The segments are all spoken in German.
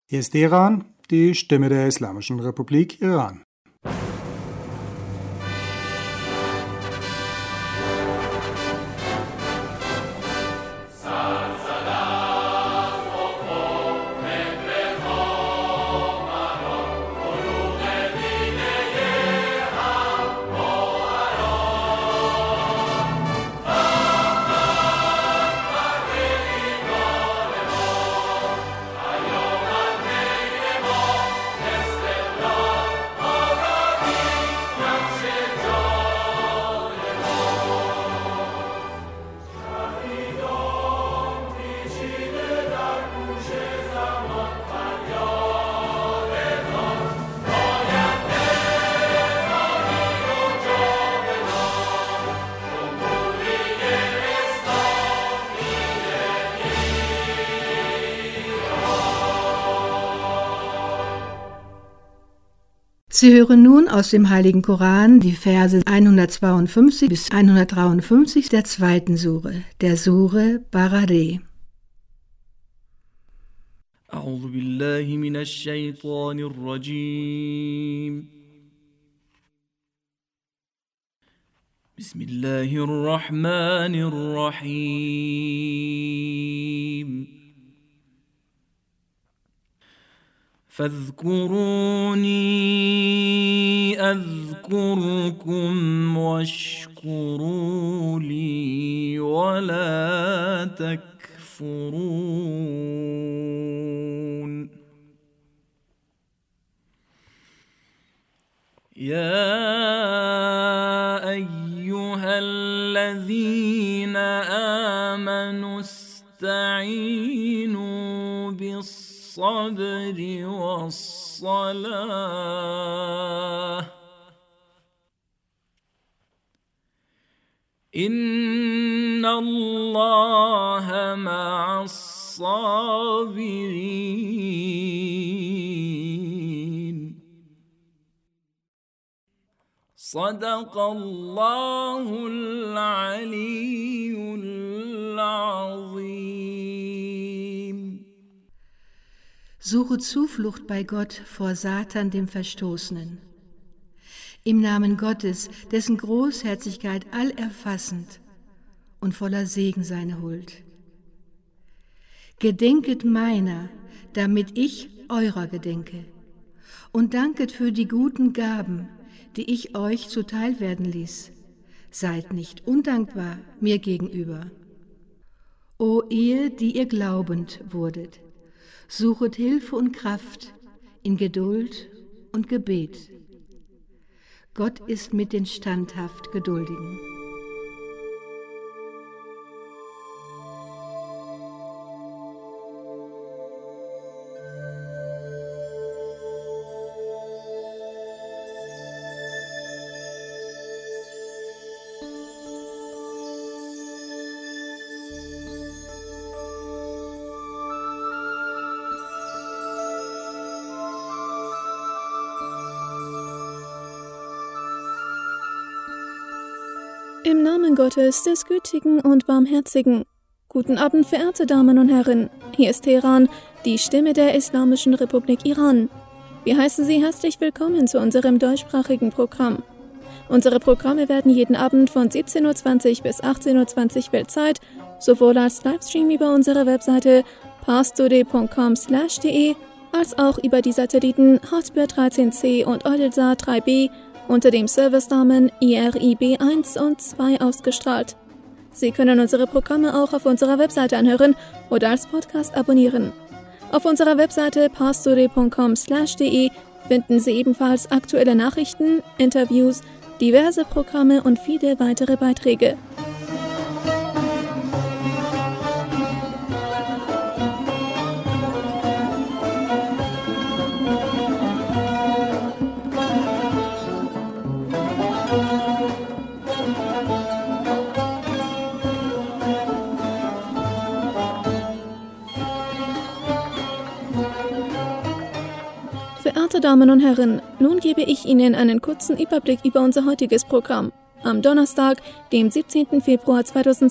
Hier ist Teheran, die Stimme der Islamischen Republik Iran. Sie hören nun aus dem Heiligen Koran die Verse 152 bis 153 der zweiten Sure, der Sure Barareh. أعوذ بالله من الشيطان الرجيم بسم الله الرحمن الرحيم فاذكروني أذكركم واشكروا لي ولا تكفرون يا أيها الذين آمنوا استعينوا بالصبر والصلاة إن الله مع الصابرين صدق الله العلي العظيم. Suche Zuflucht bei Gott vor Satan, dem Verstoßenen. Im Namen Gottes, dessen Großherzigkeit allerfassend und voller Segen seine Huld. Gedenket meiner, damit ich eurer gedenke, und danket für die guten Gaben, die ich euch zuteil werden ließ. Seid nicht undankbar mir gegenüber. O ihr, die ihr glaubend wurdet, suchet Hilfe und Kraft in Geduld und Gebet. Gott ist mit den standhaft Geduldigen. Im Namen Gottes, des Gütigen und Barmherzigen. Guten Abend, verehrte Damen und Herren. Hier ist Teheran, die Stimme der Islamischen Republik Iran. Wir heißen Sie herzlich willkommen zu unserem deutschsprachigen Programm. Unsere Programme werden jeden Abend von 17:20 Uhr bis 18:20 Uhr Weltzeit sowohl als Livestream über unsere Webseite parstoday.com/de als auch über die Satelliten Hotbird 13C und Eutelsat 3B unter dem Servicenamen IRIB1 und 2 ausgestrahlt. Sie können unsere Programme auch auf unserer Webseite anhören oder als Podcast abonnieren. Auf unserer Webseite parstoday.com/de finden Sie ebenfalls aktuelle Nachrichten, Interviews, diverse Programme und viele weitere Beiträge. Verehrte Damen und Herren, nun gebe ich Ihnen einen kurzen Überblick über unser heutiges Programm. Am Donnerstag, dem 17. Februar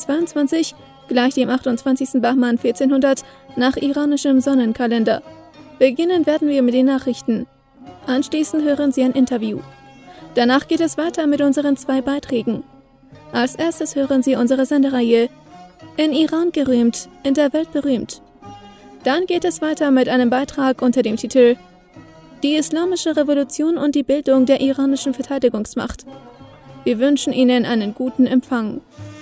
2022, gleich dem 28. Bahman 1400 nach iranischem Sonnenkalender. Beginnen werden wir mit den Nachrichten. Anschließend hören Sie ein Interview. Danach geht es weiter mit unseren 2 Beiträgen. Als erstes hören Sie unsere Sendereihe In Iran gerühmt, in der Welt berühmt. Dann geht es weiter mit einem Beitrag unter dem Titel Die Islamische Revolution und die Bildung der iranischen Verteidigungsmacht. Wir wünschen Ihnen einen guten Empfang.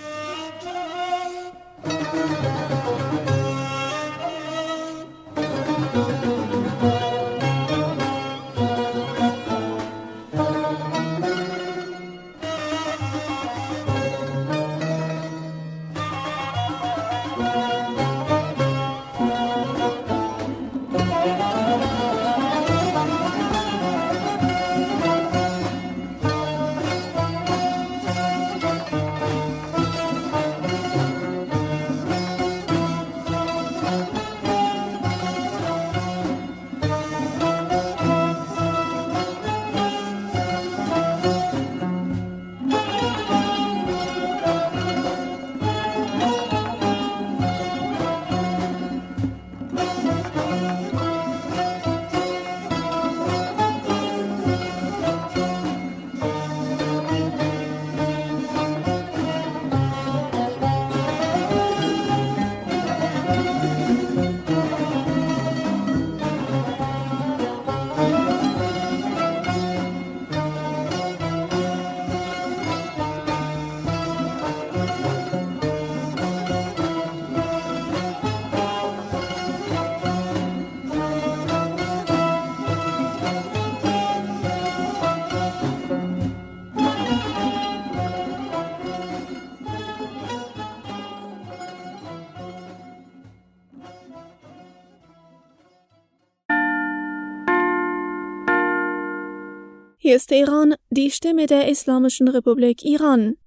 Hier ist Teheran, die Stimme der Islamischen Republik Iran.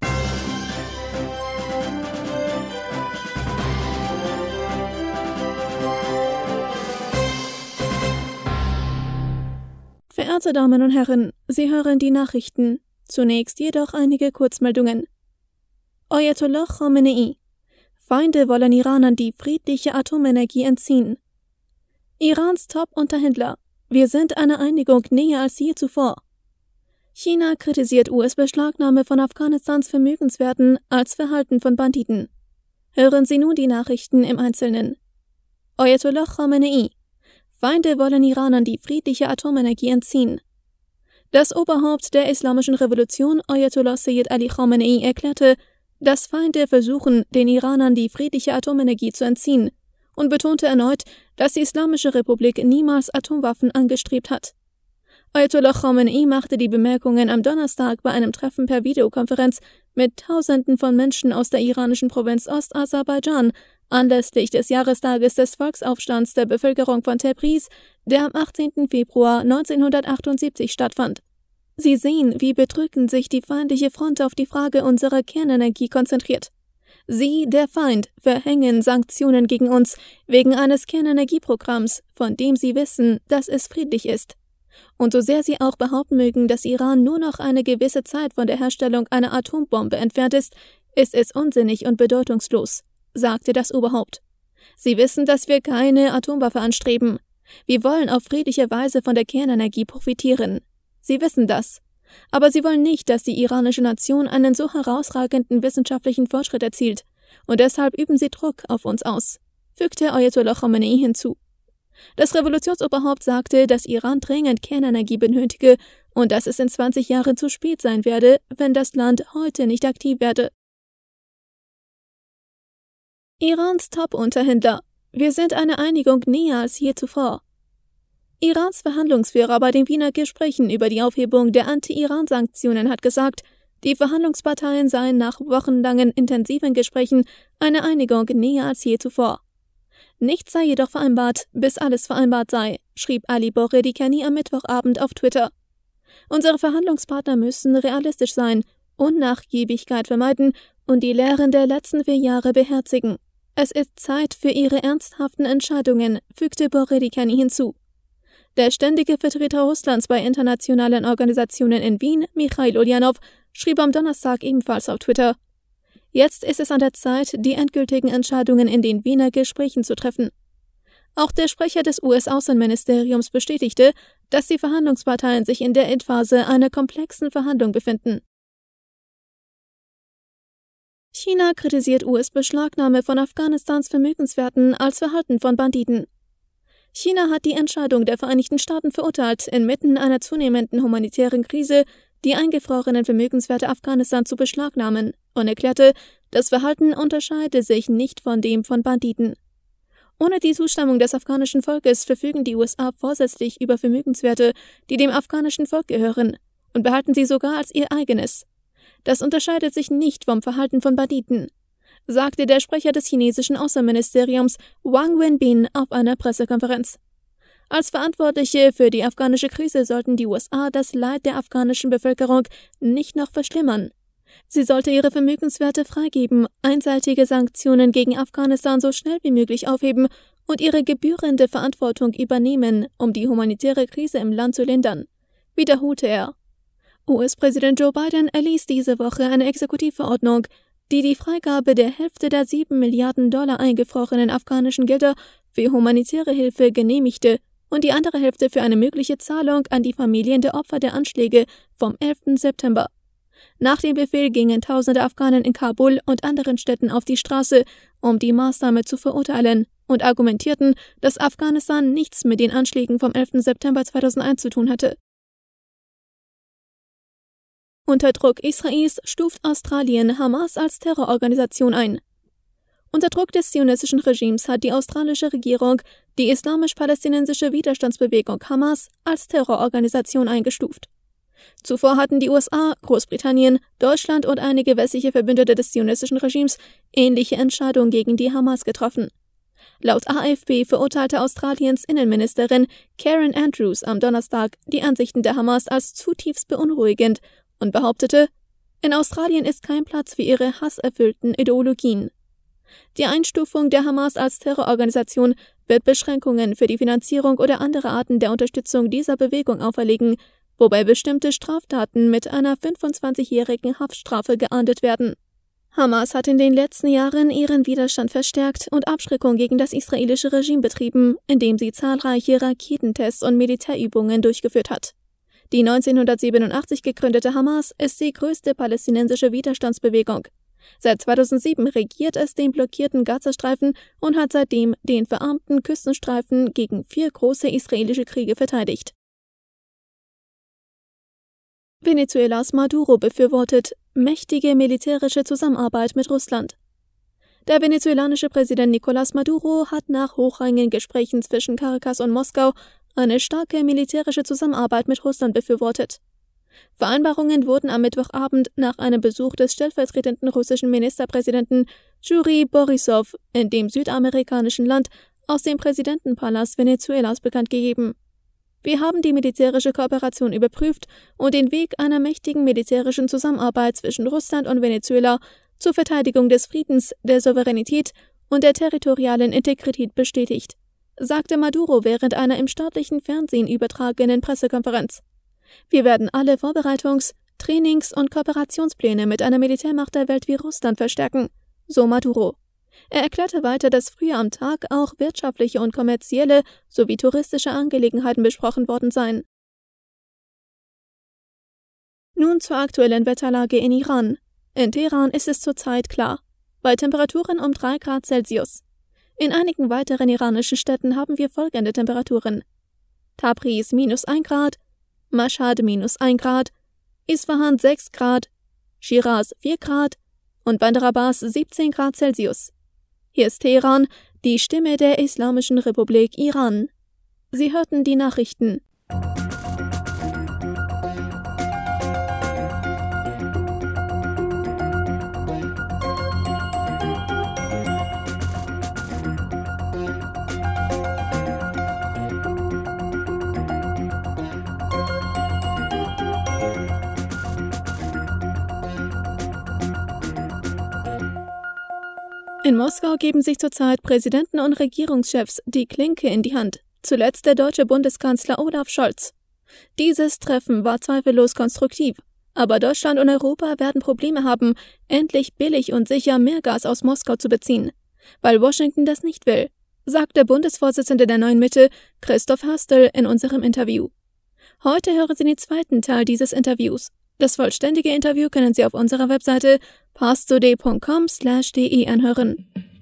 Verehrte Damen und Herren, Sie hören die Nachrichten. Zunächst jedoch einige Kurzmeldungen. Ayatollah Khamenei. Feinde wollen Iranern die friedliche Atomenergie entziehen. Irans Top-Unterhändler. Wir sind einer Einigung näher als je zuvor. China kritisiert US-Beschlagnahme von Afghanistans Vermögenswerten als Verhalten von Banditen. Hören Sie nun die Nachrichten im Einzelnen. Ayatollah Khamenei. Feinde wollen Iranern die friedliche Atomenergie entziehen. Das Oberhaupt der Islamischen Revolution, Ayatollah Sayyid Ali Khamenei, erklärte, dass Feinde versuchen, den Iranern die friedliche Atomenergie zu entziehen, und betonte erneut, dass die Islamische Republik niemals Atomwaffen angestrebt hat. Ayatollah Khamenei machte die Bemerkungen am Donnerstag bei einem Treffen per Videokonferenz mit Tausenden von Menschen aus der iranischen Provinz Ostaserbaidschan anlässlich des Jahrestages des Volksaufstands der Bevölkerung von Tabriz, der am 18. Februar 1978 stattfand. Sie sehen, wie bedrückend sich die feindliche Front auf die Frage unserer Kernenergie konzentriert. Sie, der Feind, verhängen Sanktionen gegen uns wegen eines Kernenergieprogramms, von dem sie wissen, dass es friedlich ist. Und so sehr sie auch behaupten mögen, dass Iran nur noch eine gewisse Zeit von der Herstellung einer Atombombe entfernt ist es unsinnig und bedeutungslos, sagte das Oberhaupt. Sie wissen, dass wir keine Atomwaffe anstreben. Wir wollen auf friedliche Weise von der Kernenergie profitieren. Sie wissen das. Aber sie wollen nicht, dass die iranische Nation einen so herausragenden wissenschaftlichen Fortschritt erzielt. Und deshalb üben sie Druck auf uns aus, fügte Ayatollah Khamenei hinzu. Das Revolutionsoberhaupt sagte, dass Iran dringend Kernenergie benötige und dass es in 20 Jahren zu spät sein werde, wenn das Land heute nicht aktiv werde. Irans Top-Unterhändler. Wir sind einer Einigung näher als je zuvor. Irans Verhandlungsführer bei den Wiener Gesprächen über die Aufhebung der Anti-Iran-Sanktionen hat gesagt, die Verhandlungsparteien seien nach wochenlangen intensiven Gesprächen einer Einigung näher als je zuvor. Nichts sei jedoch vereinbart, bis alles vereinbart sei, schrieb Ali Boredikani am Mittwochabend auf Twitter. Unsere Verhandlungspartner müssen realistisch sein, Unnachgiebigkeit vermeiden und die Lehren der letzten 4 Jahre beherzigen. Es ist Zeit für ihre ernsthaften Entscheidungen, fügte Boredikani hinzu. Der ständige Vertreter Russlands bei internationalen Organisationen in Wien, Michail Ulyanov, schrieb am Donnerstag ebenfalls auf Twitter: Jetzt ist es an der Zeit, die endgültigen Entscheidungen in den Wiener Gesprächen zu treffen. Auch der Sprecher des US-Außenministeriums bestätigte, dass die Verhandlungsparteien sich in der Endphase einer komplexen Verhandlung befinden. China kritisiert US-Beschlagnahme von Afghanistans Vermögenswerten als Verhalten von Banditen. China hat die Entscheidung der Vereinigten Staaten verurteilt, inmitten einer zunehmenden humanitären Krise die eingefrorenen Vermögenswerte Afghanistans zu beschlagnahmen und erklärte, das Verhalten unterscheide sich nicht von dem von Banditen. Ohne die Zustimmung des afghanischen Volkes verfügen die USA vorsätzlich über Vermögenswerte, die dem afghanischen Volk gehören, und behalten sie sogar als ihr eigenes. Das unterscheidet sich nicht vom Verhalten von Banditen, sagte der Sprecher des chinesischen Außenministeriums Wang Wenbin auf einer Pressekonferenz. Als Verantwortliche für die afghanische Krise sollten die USA das Leid der afghanischen Bevölkerung nicht noch verschlimmern. Sie sollte ihre Vermögenswerte freigeben, einseitige Sanktionen gegen Afghanistan so schnell wie möglich aufheben und ihre gebührende Verantwortung übernehmen, um die humanitäre Krise im Land zu lindern, wiederholte er. US-Präsident Joe Biden erließ diese Woche eine Exekutivverordnung, die die Freigabe der Hälfte der $7 Milliarden eingefrorenen afghanischen Gelder für humanitäre Hilfe genehmigte und die andere Hälfte für eine mögliche Zahlung an die Familien der Opfer der Anschläge vom 11. September. Nach dem Befehl gingen tausende Afghanen in Kabul und anderen Städten auf die Straße, um die Maßnahme zu verurteilen, und argumentierten, dass Afghanistan nichts mit den Anschlägen vom 11. September 2001 zu tun hatte. Unter Druck Israels stuft Australien Hamas als Terrororganisation ein. Unter Druck des zionistischen Regimes hat die australische Regierung die islamisch-palästinensische Widerstandsbewegung Hamas als Terrororganisation eingestuft. Zuvor hatten die USA, Großbritannien, Deutschland und einige westliche Verbündete des zionistischen Regimes ähnliche Entscheidungen gegen die Hamas getroffen. Laut AFP verurteilte Australiens Innenministerin Karen Andrews am Donnerstag die Ansichten der Hamas als zutiefst beunruhigend und behauptete, in Australien ist kein Platz für ihre hasserfüllten Ideologien. Die Einstufung der Hamas als Terrororganisation wird Beschränkungen für die Finanzierung oder andere Arten der Unterstützung dieser Bewegung auferlegen, wobei bestimmte Straftaten mit einer 25-jährigen Haftstrafe geahndet werden. Hamas hat in den letzten Jahren ihren Widerstand verstärkt und Abschreckung gegen das israelische Regime betrieben, indem sie zahlreiche Raketentests und Militärübungen durchgeführt hat. Die 1987 gegründete Hamas ist die größte palästinensische Widerstandsbewegung. Seit 2007 regiert es den blockierten Gazastreifen und hat seitdem den verarmten Küstenstreifen gegen 4 große israelische Kriege verteidigt. Venezuelas Maduro befürwortet mächtige militärische Zusammenarbeit mit Russland. Der venezuelanische Präsident Nicolás Maduro hat nach hochrangigen Gesprächen zwischen Caracas und Moskau eine starke militärische Zusammenarbeit mit Russland befürwortet. Vereinbarungen wurden am Mittwochabend nach einem Besuch des stellvertretenden russischen Ministerpräsidenten Jurij Borissow in dem südamerikanischen Land aus dem Präsidentenpalast Venezuelas bekannt gegeben. Wir haben die militärische Kooperation überprüft und den Weg einer mächtigen militärischen Zusammenarbeit zwischen Russland und Venezuela zur Verteidigung des Friedens, der Souveränität und der territorialen Integrität bestätigt, sagte Maduro während einer im staatlichen Fernsehen übertragenen Pressekonferenz. Wir werden alle Vorbereitungs-, Trainings- und Kooperationspläne mit einer Militärmacht der Welt wie Russland verstärken, so Maduro. Er erklärte weiter, dass früher am Tag auch wirtschaftliche und kommerzielle sowie touristische Angelegenheiten besprochen worden seien. Nun zur aktuellen Wetterlage in Iran. In Teheran ist es zurzeit klar, bei Temperaturen um 3 Grad Celsius. In einigen weiteren iranischen Städten haben wir folgende Temperaturen: Tabriz -1 Grad, Mashhad -1 Grad, Isfahan 6 Grad, Shiraz 4 Grad und Bandar Abbas 17 Grad Celsius. Hier ist Teheran, die Stimme der Islamischen Republik Iran. Sie hörten die Nachrichten. In Moskau geben sich zurzeit Präsidenten und Regierungschefs die Klinke in die Hand, zuletzt der deutsche Bundeskanzler Olaf Scholz. Dieses Treffen war zweifellos konstruktiv, aber Deutschland und Europa werden Probleme haben, endlich billig und sicher mehr Gas aus Moskau zu beziehen, weil Washington das nicht will, sagt der Bundesvorsitzende der Neuen Mitte, Christoph Hastel, in unserem Interview. Heute hören Sie den zweiten Teil dieses Interviews. Das vollständige Interview können Sie auf unserer Webseite parstoday.com/de anhören.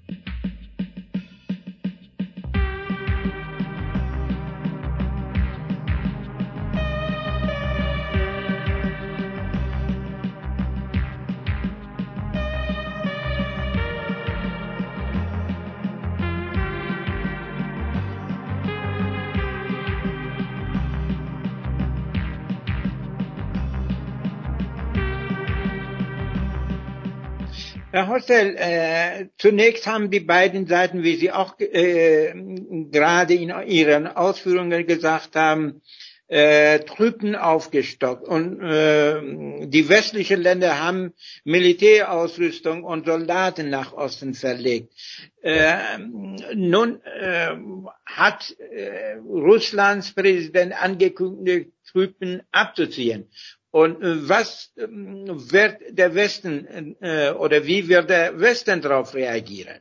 Herr Hastel, zunächst haben die beiden Seiten, wie Sie auch gerade in Ihren Ausführungen gesagt haben, Truppen aufgestockt. Und die westlichen Länder haben Militärausrüstung und Soldaten nach Osten verlegt. Nun hat Russlands Präsident angekündigt, Truppen abzuziehen. Und was wird der Westen oder wie wird der Westen darauf reagieren?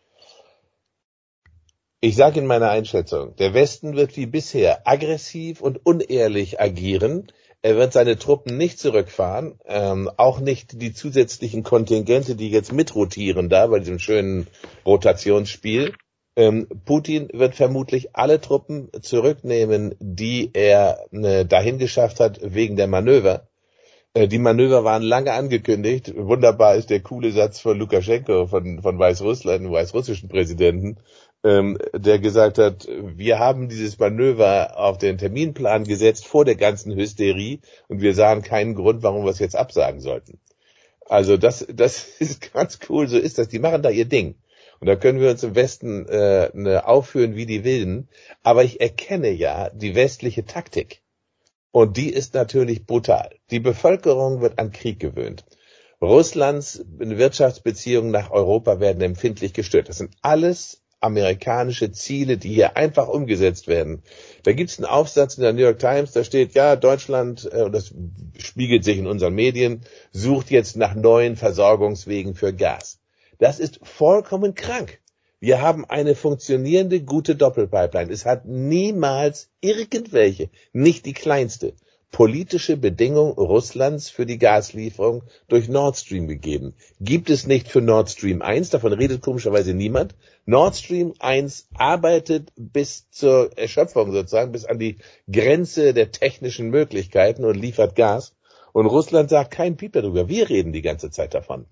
Ich sage in meiner Einschätzung, der Westen wird wie bisher aggressiv und unehrlich agieren. Er wird seine Truppen nicht zurückfahren, auch nicht die zusätzlichen Kontingente, die jetzt mitrotieren da bei diesem schönen Rotationsspiel. Putin wird vermutlich alle Truppen zurücknehmen, die er dahin geschafft hat wegen der Manöver. Die Manöver waren lange angekündigt. Wunderbar ist der coole Satz von Lukaschenko, von Weißrussland, dem weißrussischen Präsidenten, der gesagt hat, wir haben dieses Manöver auf den Terminplan gesetzt vor der ganzen Hysterie und wir sahen keinen Grund, warum wir es jetzt absagen sollten. Also das ist ganz cool, so ist das. Die machen da ihr Ding. Und da können wir uns im Westen aufführen wie die Wilden. Aber ich erkenne ja die westliche Taktik. Und die ist natürlich brutal. Die Bevölkerung wird an Krieg gewöhnt. Russlands Wirtschaftsbeziehungen nach Europa werden empfindlich gestört. Das sind alles amerikanische Ziele, die hier einfach umgesetzt werden. Da gibt's einen Aufsatz in der New York Times, da steht, ja, Deutschland, das spiegelt sich in unseren Medien, sucht jetzt nach neuen Versorgungswegen für Gas. Das ist vollkommen krank. Wir haben eine funktionierende, gute Doppelpipeline. Es hat niemals irgendwelche, nicht die kleinste, politische Bedingung Russlands für die Gaslieferung durch Nord Stream gegeben. Gibt es nicht für Nord Stream 1, davon redet komischerweise niemand. Nord Stream 1 arbeitet bis zur Erschöpfung sozusagen, bis an die Grenze der technischen Möglichkeiten und liefert Gas. Und Russland sagt kein Piep darüber. Wir reden die ganze Zeit davon.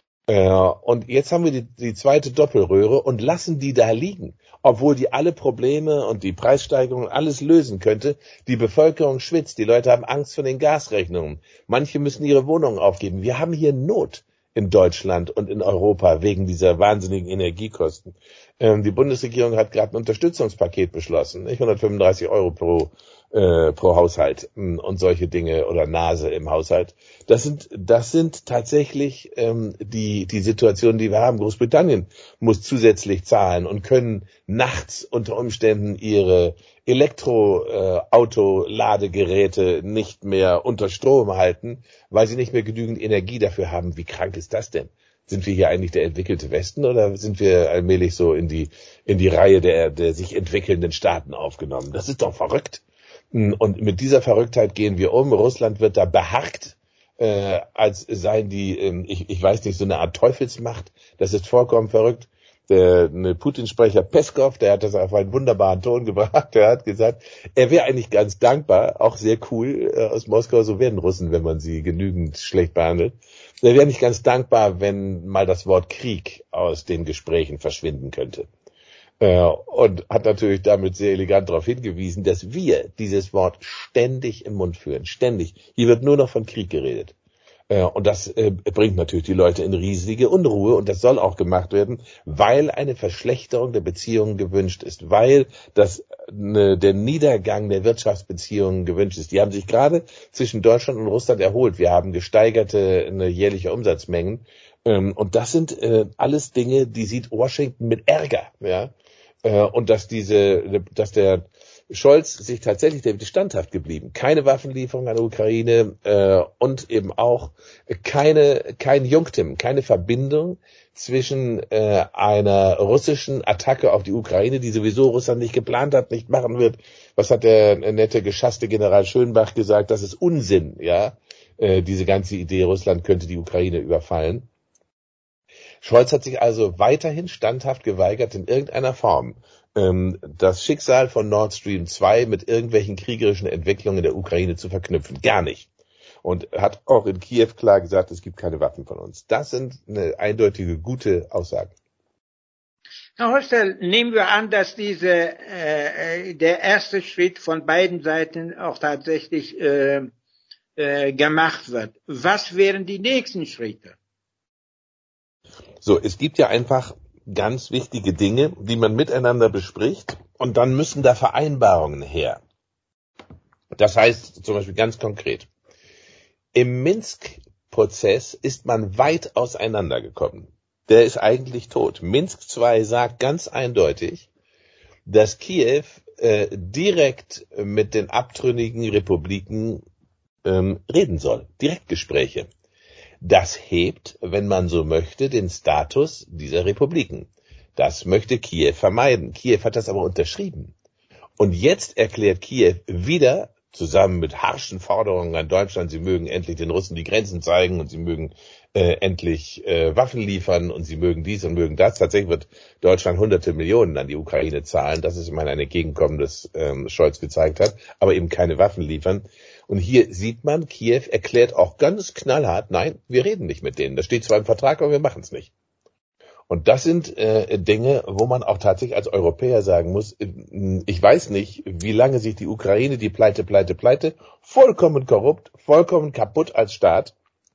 Und jetzt haben wir die zweite Doppelröhre und lassen die da liegen, obwohl die alle Probleme und die Preissteigerungen alles lösen könnte. Die Bevölkerung schwitzt, die Leute haben Angst vor den Gasrechnungen. Manche müssen ihre Wohnungen aufgeben. Wir haben hier Not in Deutschland und in Europa wegen dieser wahnsinnigen Energiekosten. Die Bundesregierung hat gerade ein Unterstützungspaket beschlossen, nicht? 135 € pro Haushalt und solche Dinge oder Nase im Haushalt. Das sind tatsächlich die Situationen, die wir haben. Großbritannien muss zusätzlich zahlen und können nachts unter Umständen ihre Elektroauto-Ladegeräte nicht mehr unter Strom halten, weil sie nicht mehr genügend Energie dafür haben. Wie krank ist das denn? Sind wir hier eigentlich der entwickelte Westen oder sind wir allmählich so in die Reihe der sich entwickelnden Staaten aufgenommen? Das ist doch verrückt. Und mit dieser Verrücktheit gehen wir um. Russland wird da beharkt, als seien die, ich weiß nicht, so eine Art Teufelsmacht. Das ist vollkommen verrückt. Der Putin-Sprecher Peskov, der hat das auf einen wunderbaren Ton gebracht. Der hat gesagt, er wäre eigentlich ganz dankbar, auch sehr cool aus Moskau, so werden Russen, wenn man sie genügend schlecht behandelt. Er wäre nicht ganz dankbar, wenn mal das Wort Krieg aus den Gesprächen verschwinden könnte. Und hat natürlich damit sehr elegant darauf hingewiesen, dass wir dieses Wort ständig im Mund führen. Ständig. Hier wird nur noch von Krieg geredet. Und das bringt natürlich die Leute in riesige Unruhe und das soll auch gemacht werden, weil eine Verschlechterung der Beziehungen gewünscht ist, weil der Niedergang der Wirtschaftsbeziehungen gewünscht ist. Die haben sich gerade zwischen Deutschland und Russland erholt. Wir haben gesteigerte jährliche Umsatzmengen und das sind alles Dinge, die sieht Washington mit Ärger, ja. Und dass der Scholz sich tatsächlich damit standhaft geblieben. Keine Waffenlieferung an die Ukraine und eben auch kein Junktim, keine Verbindung zwischen einer russischen Attacke auf die Ukraine, die sowieso Russland nicht geplant hat, nicht machen wird. Was hat der nette, geschasste General Schönbach gesagt? Das ist Unsinn, ja. Diese ganze Idee, Russland könnte die Ukraine überfallen. Scholz hat sich also weiterhin standhaft geweigert, in irgendeiner Form das Schicksal von Nord Stream 2 mit irgendwelchen kriegerischen Entwicklungen in der Ukraine zu verknüpfen. Gar nicht. Und hat auch in Kiew klar gesagt, es gibt keine Waffen von uns. Das sind eine eindeutige, gute Aussagen. Herr Hostel, nehmen wir an, dass der erste Schritt von beiden Seiten auch tatsächlich gemacht wird. Was wären die nächsten Schritte? So, es gibt ja einfach ganz wichtige Dinge, die man miteinander bespricht, und dann müssen da Vereinbarungen her. Das heißt zum Beispiel ganz konkret, im Minsk-Prozess ist man weit auseinandergekommen. Der ist eigentlich tot. Minsk II sagt ganz eindeutig, dass Kiew direkt mit den abtrünnigen Republiken reden soll. Direktgespräche. Das hebt, wenn man so möchte, den Status dieser Republiken. Das möchte Kiew vermeiden. Kiew hat das aber unterschrieben. Und jetzt erklärt Kiew wieder, zusammen mit harschen Forderungen an Deutschland, sie mögen endlich den Russen die Grenzen zeigen und sie mögen endlich Waffen liefern und sie mögen dies und mögen das. Tatsächlich wird Deutschland hunderte Millionen an die Ukraine zahlen. Das ist immerhin ein Entgegenkommen, das Scholz gezeigt hat, aber eben keine Waffen liefern. Und hier sieht man, Kiew erklärt auch ganz knallhart, nein, wir reden nicht mit denen. Das steht zwar im Vertrag, aber wir machen es nicht. Und das sind Dinge, wo man auch tatsächlich als Europäer sagen muss, ich weiß nicht, wie lange sich die Ukraine, die Pleite, vollkommen korrupt, vollkommen kaputt als Staat,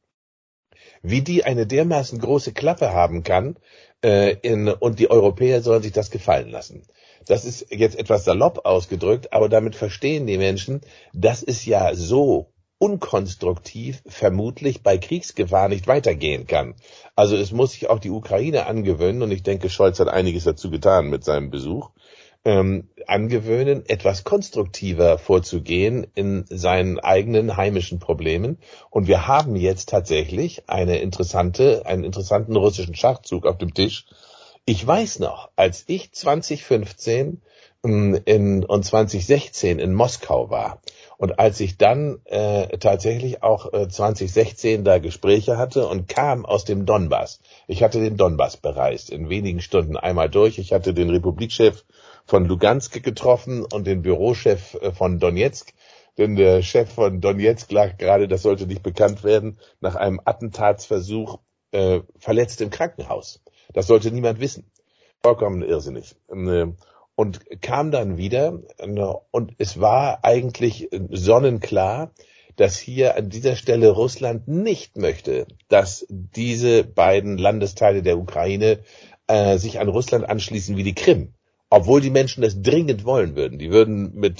wie die eine dermaßen große Klappe haben kann, und die Europäer sollen sich das gefallen lassen. Das ist jetzt etwas salopp ausgedrückt, aber damit verstehen die Menschen, dass es ja so unkonstruktiv vermutlich bei Kriegsgefahr nicht weitergehen kann. Also es muss sich auch die Ukraine angewöhnen, und ich denke, Scholz hat einiges dazu getan mit seinem Besuch, angewöhnen, etwas konstruktiver vorzugehen in seinen eigenen heimischen Problemen. Und wir haben jetzt tatsächlich einen interessanten russischen Schachzug auf dem Tisch. Ich weiß noch, als ich 2015 und 2016 in Moskau war und als ich dann tatsächlich auch 2016 da Gespräche hatte und kam aus dem Donbass. Ich hatte den Donbass bereist, in wenigen Stunden einmal durch. Ich hatte den Republikchef von Lugansk getroffen und den Bürochef von Donetsk. Denn der Chef von Donetsk lag gerade, das sollte nicht bekannt werden, nach einem Attentatsversuch verletzt im Krankenhaus. Das sollte niemand wissen. Vollkommen irrsinnig. Und kam dann wieder, und es war eigentlich sonnenklar, dass hier an dieser Stelle Russland nicht möchte, dass diese beiden Landesteile der Ukraine sich an Russland anschließen wie die Krim. Obwohl die Menschen das dringend wollen würden. Die würden mit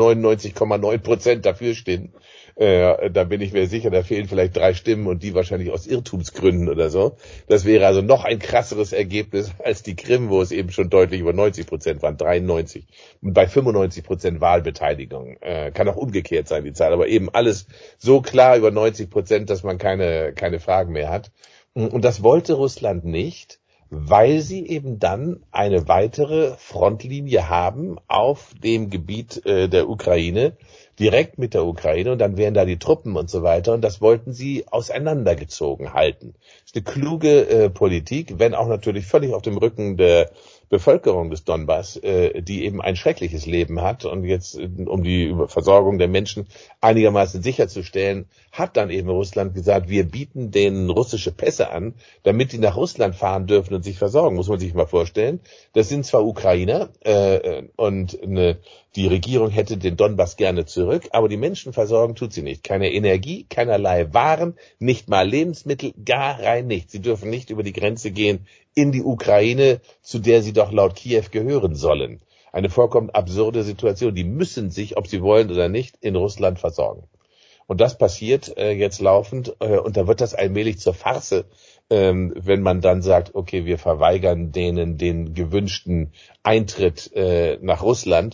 99,9% dafür stehen. Da bin ich mir sicher, da fehlen vielleicht 3 Stimmen und die wahrscheinlich aus Irrtumsgründen oder so. Das wäre also noch ein krasseres Ergebnis als die Krim, wo es eben schon deutlich über 90% waren, 93. Und bei 95% Wahlbeteiligung. Kann auch umgekehrt sein, die Zahl. Aber eben alles so klar über 90%, dass man keine Fragen mehr hat. Und das wollte Russland nicht, weil sie eben dann eine weitere Frontlinie haben auf dem Gebiet der Ukraine, direkt mit der Ukraine, und dann wären da die Truppen und so weiter, und das wollten sie auseinandergezogen halten. Das ist eine kluge Politik, wenn auch natürlich völlig auf dem Rücken der Bevölkerung des Donbass, die eben ein schreckliches Leben hat, und jetzt, um die Versorgung der Menschen einigermaßen sicherzustellen, hat dann eben Russland gesagt, wir bieten denen russische Pässe an, damit die nach Russland fahren dürfen und sich versorgen. Muss man sich mal vorstellen. Das sind zwar Ukrainer, und die Regierung hätte den Donbass gerne zurück, aber die Menschen versorgen tut sie nicht. Keine Energie, keinerlei Waren, nicht mal Lebensmittel, gar rein nichts. Sie dürfen nicht über die Grenze gehen in die Ukraine, zu der sie doch laut Kiew gehören sollen. Eine vollkommen absurde Situation. Die müssen sich, ob sie wollen oder nicht, in Russland versorgen. Und das passiert jetzt laufend, und da wird das allmählich zur Farce, wenn man dann sagt, okay, wir verweigern denen den gewünschten Eintritt nach Russland.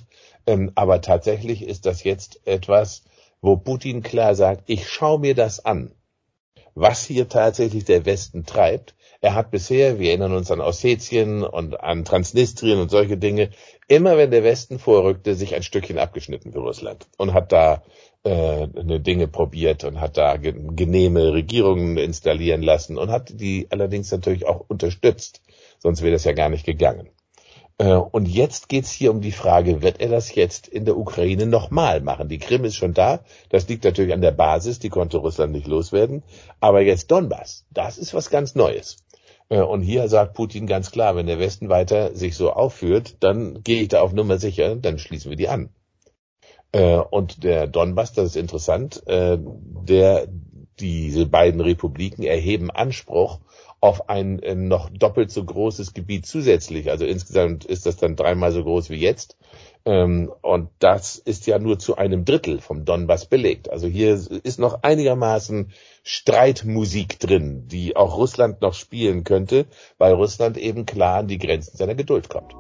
Aber tatsächlich ist das jetzt etwas, wo Putin klar sagt, ich schaue mir das an, was hier tatsächlich der Westen treibt. Er hat bisher, wir erinnern uns an Ossetien und an Transnistrien und solche Dinge, immer wenn der Westen vorrückte, sich ein Stückchen abgeschnitten für Russland und hat da Dinge probiert und hat da genehme Regierungen installieren lassen und hat die allerdings natürlich auch unterstützt, sonst wäre das ja gar nicht gegangen. Und jetzt geht's hier um die Frage, wird er das jetzt in der Ukraine nochmal machen? Die Krim ist schon da, das liegt natürlich an der Basis, die konnte Russland nicht loswerden, aber jetzt Donbass, das ist was ganz Neues. Und hier sagt Putin ganz klar, wenn der Westen weiter sich so aufführt, dann gehe ich da auf Nummer sicher, dann schließen wir die an. Und der Donbass, das ist interessant, diese beiden Republiken erheben Anspruch auf ein noch doppelt so großes Gebiet zusätzlich. Also insgesamt ist das dann 3-mal so groß wie jetzt. Und das ist ja nur zu 1/3 vom Donbass belegt. Also hier ist noch einigermaßen Streitmusik drin, die auch Russland noch spielen könnte, weil Russland eben klar an die Grenzen seiner Geduld kommt.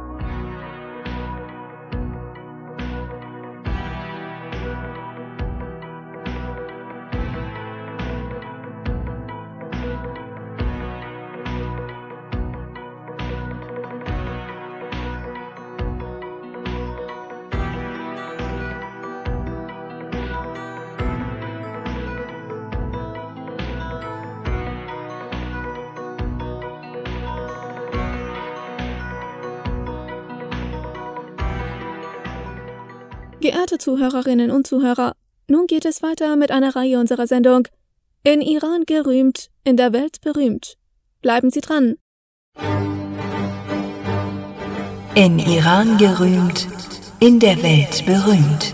Geehrte Zuhörerinnen und Zuhörer, nun geht es weiter mit einer Reihe unserer Sendung In Iran gerühmt, in der Welt berühmt. Bleiben Sie dran. In Iran gerühmt, in der Welt berühmt.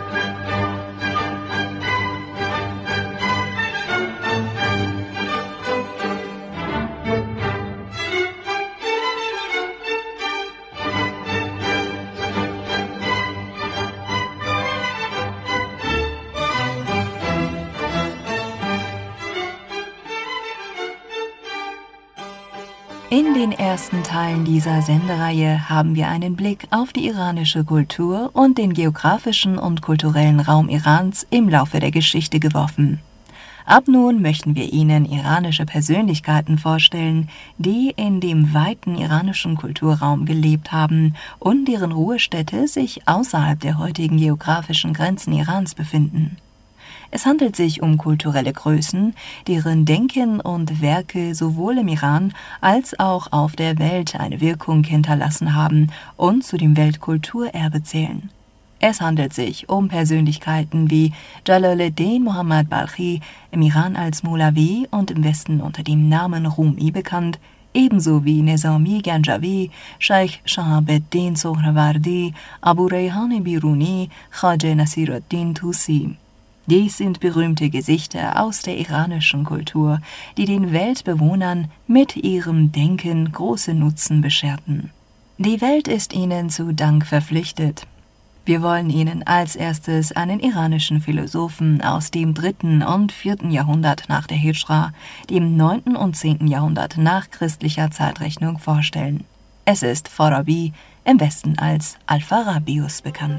In den ersten Teilen dieser Sendereihe haben wir einen Blick auf die iranische Kultur und den geografischen und kulturellen Raum Irans im Laufe der Geschichte geworfen. Ab nun möchten wir Ihnen iranische Persönlichkeiten vorstellen, die in dem weiten iranischen Kulturraum gelebt haben und deren Ruhestätte sich außerhalb der heutigen geografischen Grenzen Irans befinden. Es handelt sich um kulturelle Größen, deren Denken und Werke sowohl im Iran als auch auf der Welt eine Wirkung hinterlassen haben und zu dem Weltkulturerbe zählen. Es handelt sich um Persönlichkeiten wie Jalaluddin Muhammad Balkhi, im Iran als Molavi und im Westen unter dem Namen Rumi bekannt, ebenso wie Nizami Ganjavi, Scheich Shahabuddin Sohrawardi, Abu Rayhan Biruni, Khwaja Nasiruddin Tusi. Dies sind berühmte Gesichter aus der iranischen Kultur, die den Weltbewohnern mit ihrem Denken großen Nutzen bescherten. Die Welt ist ihnen zu Dank verpflichtet. Wir wollen Ihnen als erstes einen iranischen Philosophen aus dem 3. und 4. Jahrhundert nach der Hijra, dem 9. und 10. Jahrhundert nach christlicher Zeitrechnung vorstellen. Es ist Farabi, im Westen als Al-Farabius bekannt.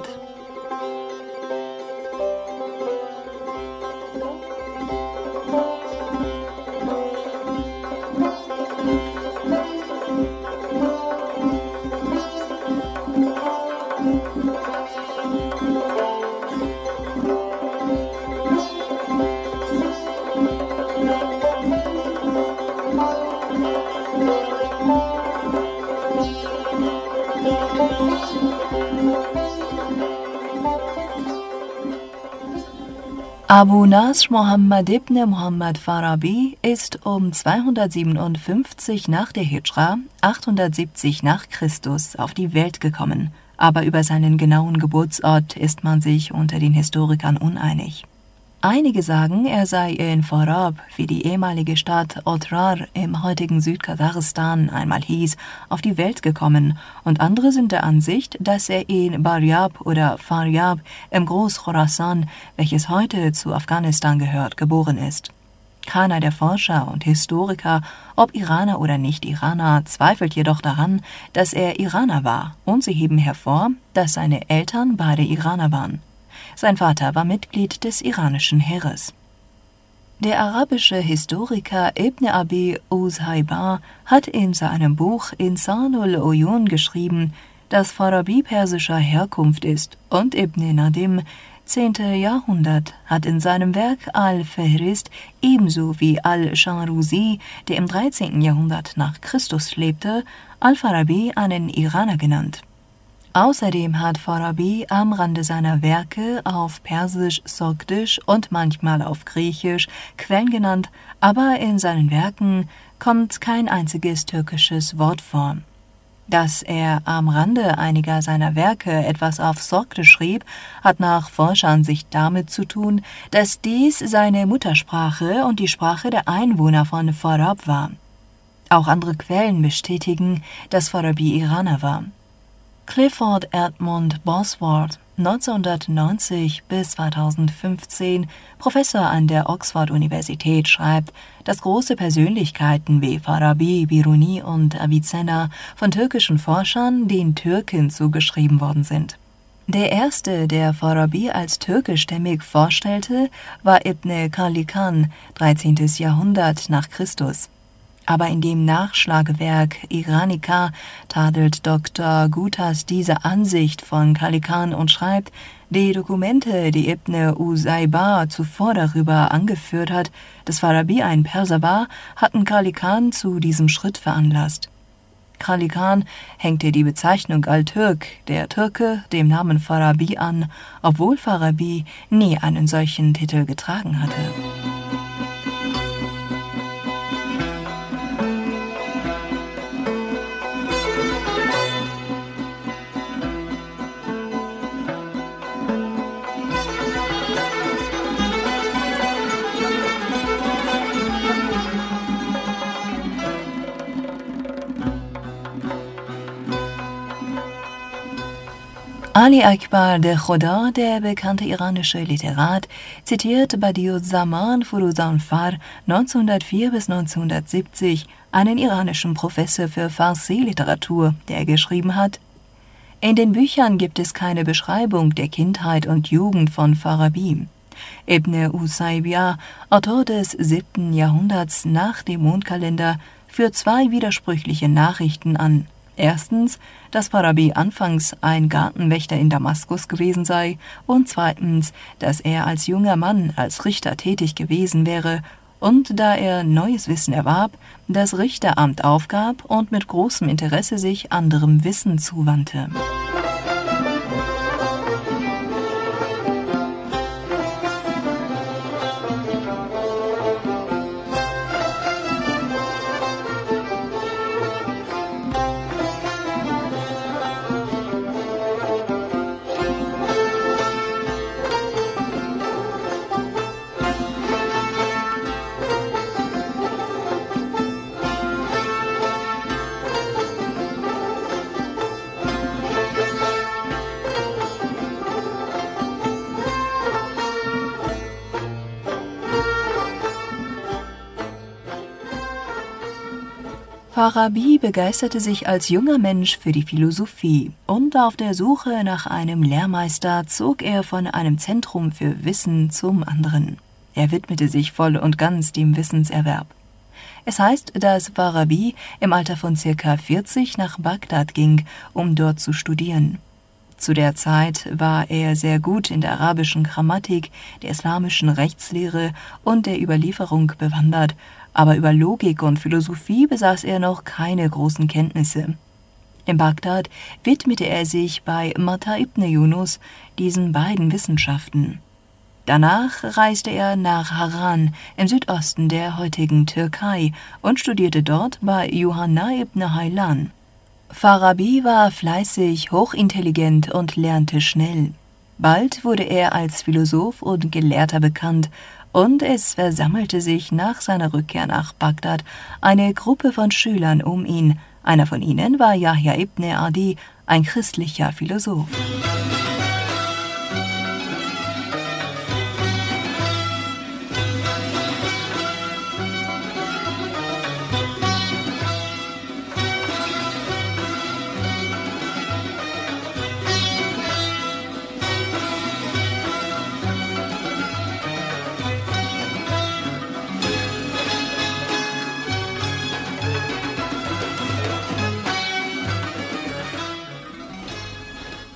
Abu Nasr Muhammad ibn Muhammad Farabi ist um 257 nach der Hijra, 870 nach Christus auf die Welt gekommen, aber über seinen genauen Geburtsort ist man sich unter den Historikern uneinig. Einige sagen, er sei in Farab, wie die ehemalige Stadt Otrar im heutigen Südkasachstan einmal hieß, auf die Welt gekommen, und andere sind der Ansicht, dass er in Baryab oder Faryab im Groß-Khorasan, welches heute zu Afghanistan gehört, geboren ist. Keiner der Forscher und Historiker, ob Iraner oder Nicht-Iraner, zweifelt jedoch daran, dass er Iraner war, und sie heben hervor, dass seine Eltern beide Iraner waren. Sein Vater war Mitglied des iranischen Heeres. Der arabische Historiker Ibn Abi Uzayba hat in seinem Buch Insanul Uyun geschrieben, dass Farabi persischer Herkunft ist, und Ibn Nadim, 10. Jahrhundert, hat in seinem Werk Al-Fahrist ebenso wie Al-Shanruzi, der im 13. Jahrhundert nach Christus lebte, Al-Farabi einen Iraner genannt. Außerdem hat Farabi am Rande seiner Werke auf Persisch, Sogdisch und manchmal auf Griechisch Quellen genannt, aber in seinen Werken kommt kein einziges türkisches Wort vor. Dass er am Rande einiger seiner Werke etwas auf Sogdisch schrieb, hat nach Forscheransicht damit zu tun, dass dies seine Muttersprache und die Sprache der Einwohner von Farab war. Auch andere Quellen bestätigen, dass Farabi Iraner war. Clifford Edmund Bosworth, 1990 bis 2015 Professor an der Oxford-Universität, schreibt, dass große Persönlichkeiten wie Farabi, Biruni und Avicenna von türkischen Forschern den Türken zugeschrieben worden sind. Der erste, der Farabi als türkischstämmig vorstellte, war Ibn Khalikan, 13. Jahrhundert nach Christus. Aber in dem Nachschlagewerk Iranica tadelt Dr. Gutas diese Ansicht von Khalikan und schreibt, die Dokumente, die Ibn Uzayba zuvor darüber angeführt hat, dass Farabi ein Perser war, hatten Khalikan zu diesem Schritt veranlasst. Khalikan hängte die Bezeichnung Al-Türk, der Türke, dem Namen Farabi an, obwohl Farabi nie einen solchen Titel getragen hatte. Ali Akbar de Khoda, der bekannte iranische Literat, zitiert Badiüzzaman Firuzanfar 1904 bis 1970, einen iranischen Professor für Farsi-Literatur, der geschrieben hat: In den Büchern gibt es keine Beschreibung der Kindheit und Jugend von Farabi. Ibn Uzayba, Autor des 7. Jahrhunderts nach dem Mondkalender, führt zwei widersprüchliche Nachrichten an. Erstens, dass Farabi anfangs ein Gartenwächter in Damaskus gewesen sei, und zweitens, dass er als junger Mann als Richter tätig gewesen wäre und da er neues Wissen erwarb, das Richteramt aufgab und mit großem Interesse sich anderem Wissen zuwandte. Farabi begeisterte sich als junger Mensch für die Philosophie und auf der Suche nach einem Lehrmeister zog er von einem Zentrum für Wissen zum anderen. Er widmete sich voll und ganz dem Wissenserwerb. Es heißt, dass Farabi im Alter von ca. 40 nach Bagdad ging, um dort zu studieren. Zu der Zeit war er sehr gut in der arabischen Grammatik, der islamischen Rechtslehre und der Überlieferung bewandert, aber über Logik und Philosophie besaß er noch keine großen Kenntnisse. In Bagdad widmete er sich bei Mata ibn Yunus diesen beiden Wissenschaften. Danach reiste er nach Harran im Südosten der heutigen Türkei und studierte dort bei Yuhanna ibn Haylan. Farabi war fleißig, hochintelligent und lernte schnell. Bald wurde er als Philosoph und Gelehrter bekannt, und es versammelte sich nach seiner Rückkehr nach Bagdad eine Gruppe von Schülern um ihn. Einer von ihnen war Yahya ibn Adi, ein christlicher Philosoph.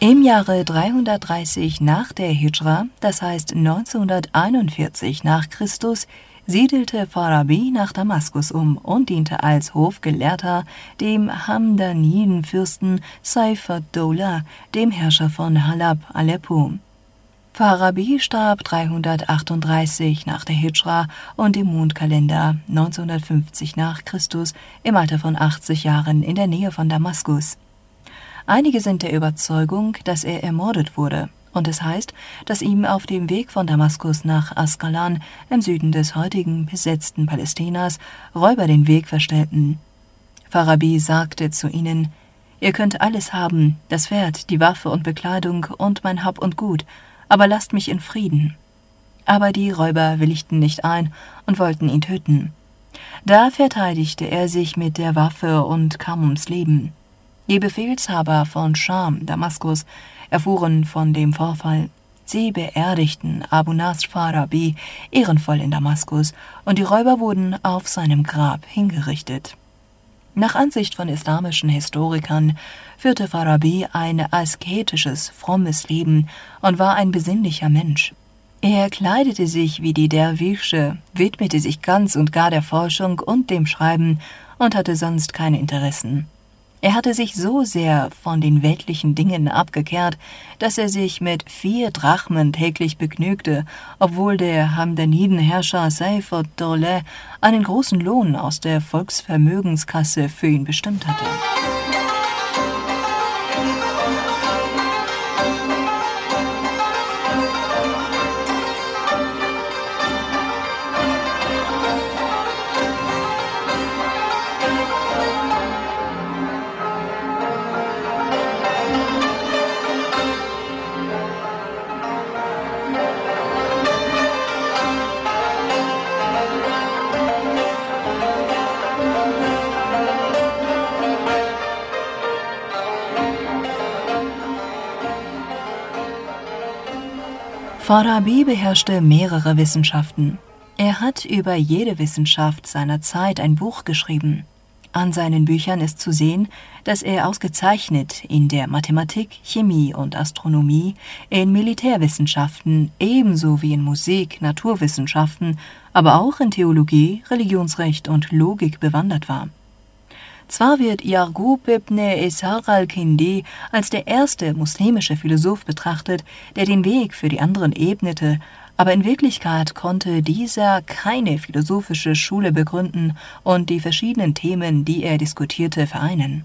Im Jahre 330 nach der Hijra, das heißt 1941 nach Christus, siedelte Farabi nach Damaskus um und diente als Hofgelehrter dem Hamdanidenfürsten Saif ad-Dawla, dem Herrscher von Halab, Aleppo. Farabi starb 338 nach der Hijra und im Mondkalender 1950 nach Christus im Alter von 80 Jahren in der Nähe von Damaskus. Einige sind der Überzeugung, dass er ermordet wurde, und es heißt, dass ihm auf dem Weg von Damaskus nach Askalan im Süden des heutigen besetzten Palästinas Räuber den Weg verstellten. Farabi sagte zu ihnen: Ihr könnt alles haben, das Pferd, die Waffe und Bekleidung und mein Hab und Gut, aber lasst mich in Frieden. Aber die Räuber willigten nicht ein und wollten ihn töten. Da verteidigte er sich mit der Waffe und kam ums Leben. Die Befehlshaber von Scham, Damaskus, erfuhren von dem Vorfall. Sie beerdigten Abu Nasr Farabi ehrenvoll in Damaskus und die Räuber wurden auf seinem Grab hingerichtet. Nach Ansicht von islamischen Historikern führte Farabi ein asketisches, frommes Leben und war ein besinnlicher Mensch. Er kleidete sich wie die Derwische, widmete sich ganz und gar der Forschung und dem Schreiben und hatte sonst keine Interessen. Er hatte sich so sehr von den weltlichen Dingen abgekehrt, dass er sich mit 4 Drachmen täglich begnügte, obwohl der Hamdanidenherrscher Saif ad-Dawla einen großen Lohn aus der Volksvermögenskasse für ihn bestimmt hatte. Farabi beherrschte mehrere Wissenschaften. Er hat über jede Wissenschaft seiner Zeit ein Buch geschrieben. An seinen Büchern ist zu sehen, dass er ausgezeichnet in der Mathematik, Chemie und Astronomie, in Militärwissenschaften ebenso wie in Musik, Naturwissenschaften, aber auch in Theologie, Religionsrecht und Logik bewandert war. Zwar wird Yaqub ibn Ishaq al-Kindi als der erste muslimische Philosoph betrachtet, der den Weg für die anderen ebnete, aber in Wirklichkeit konnte dieser keine philosophische Schule begründen und die verschiedenen Themen, die er diskutierte, vereinen.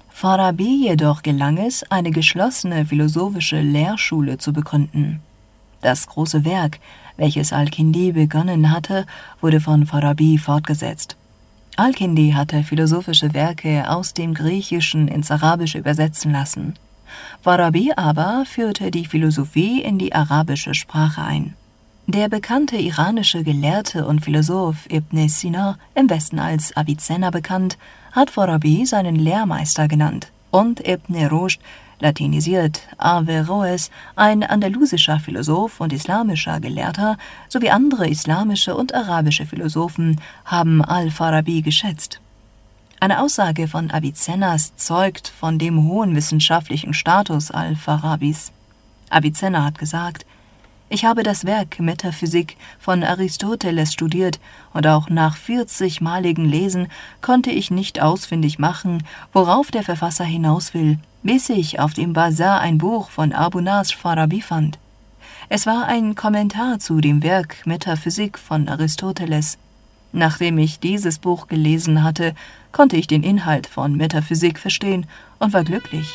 Farabi jedoch gelang es, eine geschlossene philosophische Lehrschule zu begründen. Das große Werk, welches al-Kindi begonnen hatte, wurde von Farabi fortgesetzt. Al-Kindi hatte philosophische Werke aus dem Griechischen ins Arabische übersetzen lassen. Farabi aber führte die Philosophie in die arabische Sprache ein. Der bekannte iranische Gelehrte und Philosoph Ibn Sina, im Westen als Avicenna bekannt, hat Farabi seinen Lehrmeister genannt, und Ibn Rushd, latinisiert Averroes, ein andalusischer Philosoph und islamischer Gelehrter, sowie andere islamische und arabische Philosophen haben al-Farabi geschätzt. Eine Aussage von Avicennas zeugt von dem hohen wissenschaftlichen Status al-Farabis. Avicenna hat gesagt: Ich habe das Werk Metaphysik von Aristoteles studiert und auch nach 40-maligen Lesen konnte ich nicht ausfindig machen, worauf der Verfasser hinaus will, bis ich auf dem Bazar ein Buch von Abu Nasr Farabi fand. Es war ein Kommentar zu dem Werk Metaphysik von Aristoteles. Nachdem ich dieses Buch gelesen hatte, konnte ich den Inhalt von Metaphysik verstehen und war glücklich.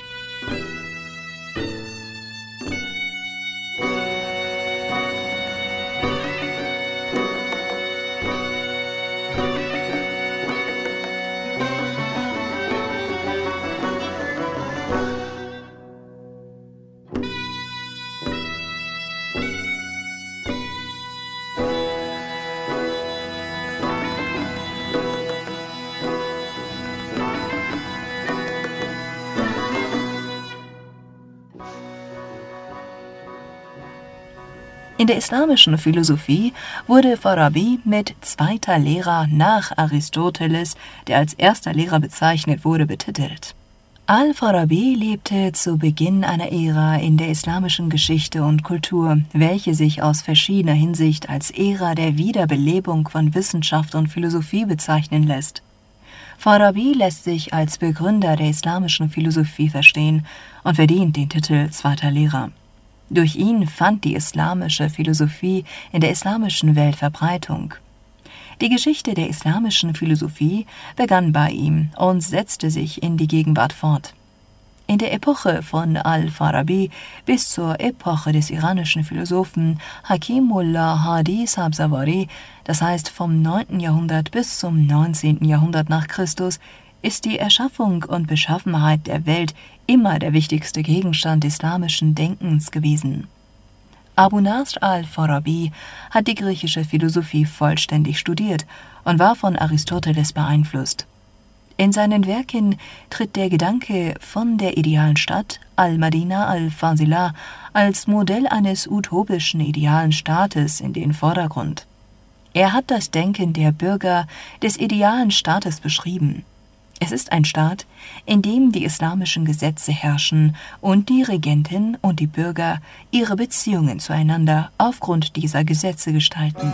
In der islamischen Philosophie wurde Farabi mit zweiter Lehrer nach Aristoteles, der als erster Lehrer bezeichnet wurde, betitelt. Al-Farabi lebte zu Beginn einer Ära in der islamischen Geschichte und Kultur, welche sich aus verschiedener Hinsicht als Ära der Wiederbelebung von Wissenschaft und Philosophie bezeichnen lässt. Farabi lässt sich als Begründer der islamischen Philosophie verstehen und verdient den Titel zweiter Lehrer. Durch ihn fand die islamische Philosophie in der islamischen Welt Verbreitung. Die Geschichte der islamischen Philosophie begann bei ihm und setzte sich in die Gegenwart fort. In der Epoche von Al-Farabi bis zur Epoche des iranischen Philosophen Hakimullah Hadi Sabzavari, das heißt vom 9. Jahrhundert bis zum 19. Jahrhundert nach Christus, ist die Erschaffung und Beschaffenheit der Welt immer der wichtigste Gegenstand islamischen Denkens gewesen. Abu Nasr al-Farabi hat die griechische Philosophie vollständig studiert und war von Aristoteles beeinflusst. In seinen Werken tritt der Gedanke von der idealen Stadt al-Madina al-Fazila als Modell eines utopischen idealen Staates in den Vordergrund. Er hat das Denken der Bürger des idealen Staates beschrieben. Es ist ein Staat, in dem die islamischen Gesetze herrschen und die Regentin und die Bürger ihre Beziehungen zueinander aufgrund dieser Gesetze gestalten.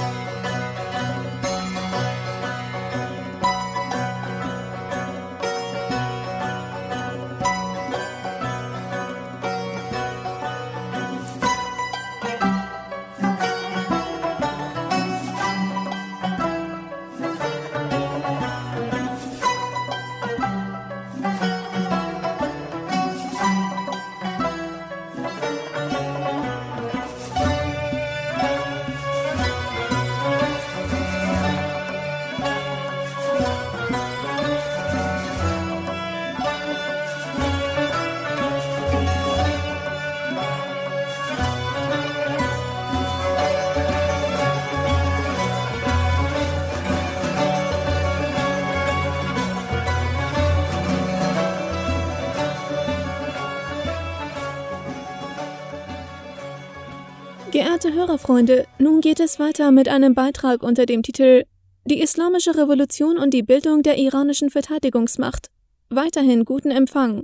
Geehrte Hörerfreunde, nun geht es weiter mit einem Beitrag unter dem Titel »Die Islamische Revolution und die Bildung der iranischen Verteidigungsmacht«. Weiterhin guten Empfang.